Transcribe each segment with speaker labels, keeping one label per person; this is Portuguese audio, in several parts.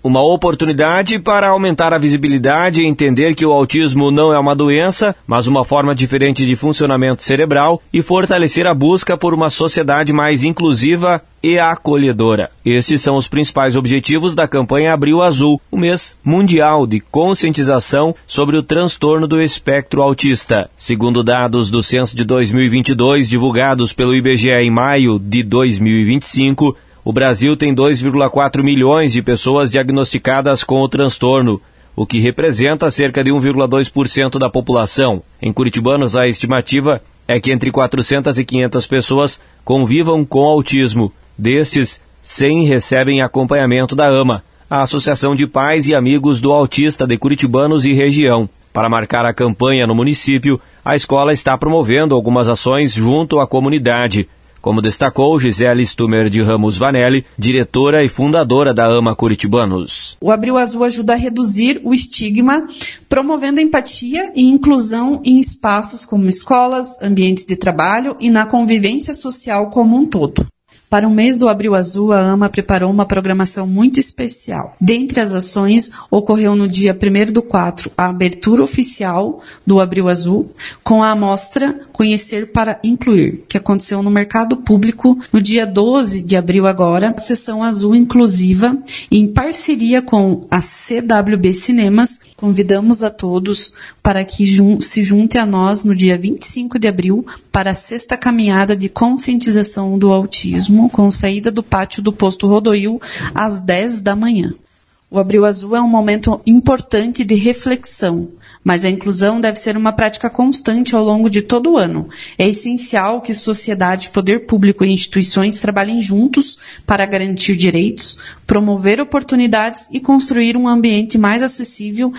Speaker 1: Uma oportunidade para aumentar a visibilidade e entender que o autismo não é uma doença, mas uma forma diferente de funcionamento cerebral e fortalecer a busca por uma sociedade mais inclusiva e acolhedora. Estes são os principais objetivos da campanha Abril Azul, o mês mundial de conscientização sobre o transtorno do espectro autista. Segundo dados do censo de 2022, divulgados pelo IBGE em maio de 2025, o Brasil tem 2,4 milhões de pessoas diagnosticadas com o transtorno, o que representa cerca de 1,2% da população. Em curitibanos, a estimativa é que entre 400 e 500 pessoas convivam com autismo. Destes, 100 recebem acompanhamento da AMA, a Associação de Pais e Amigos do Autista de Curitibanos e região. Para marcar a campanha no município, a escola está promovendo algumas ações junto à comunidade, como destacou Gisele Stumer de Ramos Vanelli, diretora e fundadora da AMA Curitibanos.
Speaker 2: O Abril Azul ajuda a reduzir o estigma, promovendo empatia e inclusão em espaços como escolas, ambientes de trabalho e na convivência social como um todo. Para o mês do Abril Azul, a AMA preparou uma programação muito especial. Dentre as ações, ocorreu no dia 1º/4 a abertura oficial do Abril Azul, com a amostra Conhecer para Incluir, que aconteceu no mercado público no dia 12 de abril agora, a Sessão Azul Inclusiva, em parceria com a CWB Cinemas. Convidamos a todos para que se junte a nós no dia 25 de abril para a 6ª caminhada de conscientização do autismo, com saída do pátio do posto Rodoil às 10 da manhã. O Abril Azul é um momento importante de reflexão, mas a inclusão deve ser uma prática constante ao longo de todo o ano. É essencial que sociedade, poder público e instituições trabalhem juntos para garantir direitos, promover oportunidades e construir um ambiente mais acessível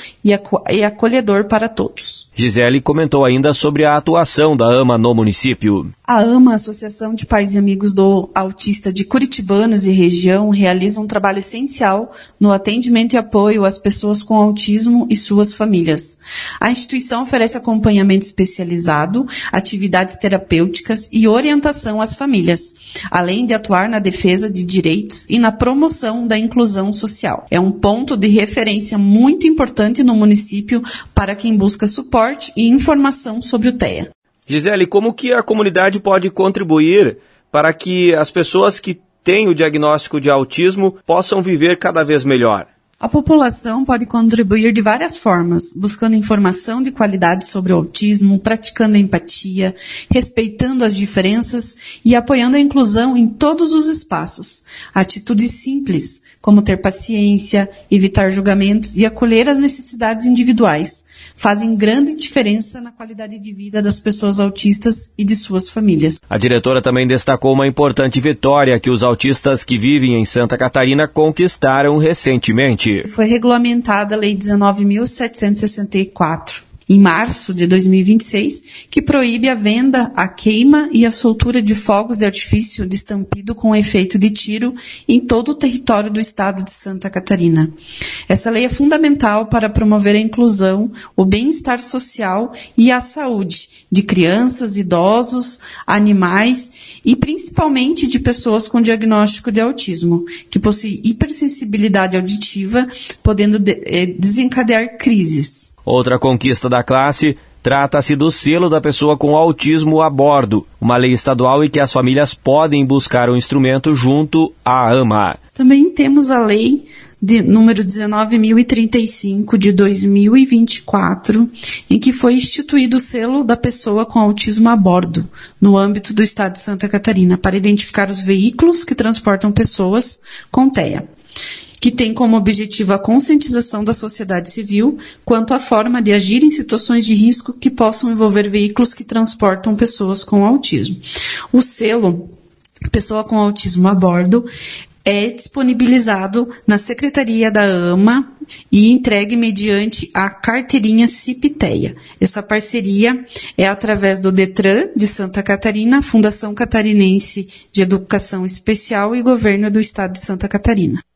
Speaker 2: e acolhedor para todos.
Speaker 1: Gisele comentou ainda sobre a atuação da AMA no município.
Speaker 2: A AMA, Associação de Pais e Amigos do Autista de Curitibanos e região, realiza um trabalho essencial no atendimento e apoio às pessoas com autismo e suas famílias. A instituição oferece acompanhamento especializado, atividades terapêuticas e orientação às famílias, além de atuar na defesa de direitos e na promoção da inclusão social. É um ponto de referência muito importante no município para quem busca suporte e informação sobre o TEA.
Speaker 1: Gisele, como que a comunidade pode contribuir para que as pessoas que têm o diagnóstico de autismo possam viver cada vez melhor?
Speaker 2: A população pode contribuir de várias formas, buscando informação de qualidade sobre o autismo, praticando a empatia, respeitando as diferenças e apoiando a inclusão em todos os espaços. Atitudes simples, como ter paciência, evitar julgamentos e acolher as necessidades individuais, fazem grande diferença na qualidade de vida das pessoas autistas e de suas famílias.
Speaker 1: A diretora também destacou uma importante vitória que os autistas que vivem em Santa Catarina conquistaram recentemente.
Speaker 2: Foi regulamentada a Lei 19.764. Em março de 2026, que proíbe a venda, a queima e a soltura de fogos de artifício de estampido com efeito de tiro em todo o território do estado de Santa Catarina. Essa lei é fundamental para promover a inclusão, o bem-estar social e a saúde de crianças, idosos, animais e principalmente de pessoas com diagnóstico de autismo, que possuem hipersensibilidade auditiva, podendo desencadear crises.
Speaker 1: Outra conquista da classe trata-se do selo da pessoa com autismo a bordo, uma lei estadual em que as famílias podem buscar o instrumento junto à AMA.
Speaker 2: Também temos a lei número 19.035 de 2024, em que foi instituído o selo da pessoa com autismo a bordo, no âmbito do estado de Santa Catarina, para identificar os veículos que transportam pessoas com TEA, que tem como objetivo a conscientização da sociedade civil quanto à forma de agir em situações de risco que possam envolver veículos que transportam pessoas com autismo. O selo Pessoa com Autismo a Bordo é disponibilizado na Secretaria da AMA e entregue mediante a carteirinha CIP-TEA. Essa parceria é através do DETRAN de Santa Catarina, Fundação Catarinense de Educação Especial e Governo do Estado de Santa Catarina.